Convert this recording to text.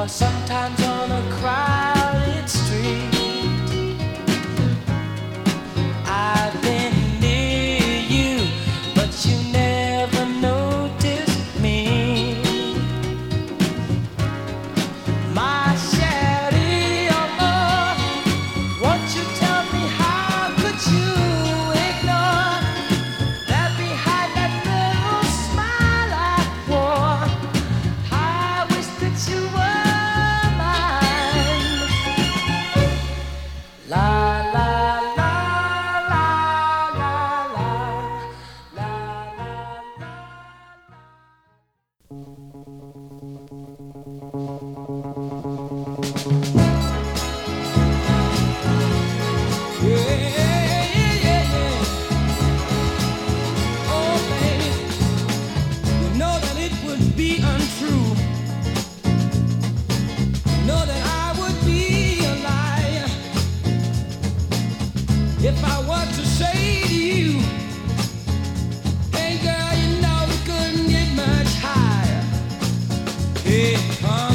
sometimes on a crowded street. I've been near you, but you never noticed me. My shadow, won't you tell me how could you ignore that behind that little smile I wore? I wish that you were mine. La la la la la la la la yeah, yeah, yeah. Oh, baby, you know that it would be untrue. Know that I would be a liar if I were to say to you, hey girl, you know we couldn't get much higher. Hey,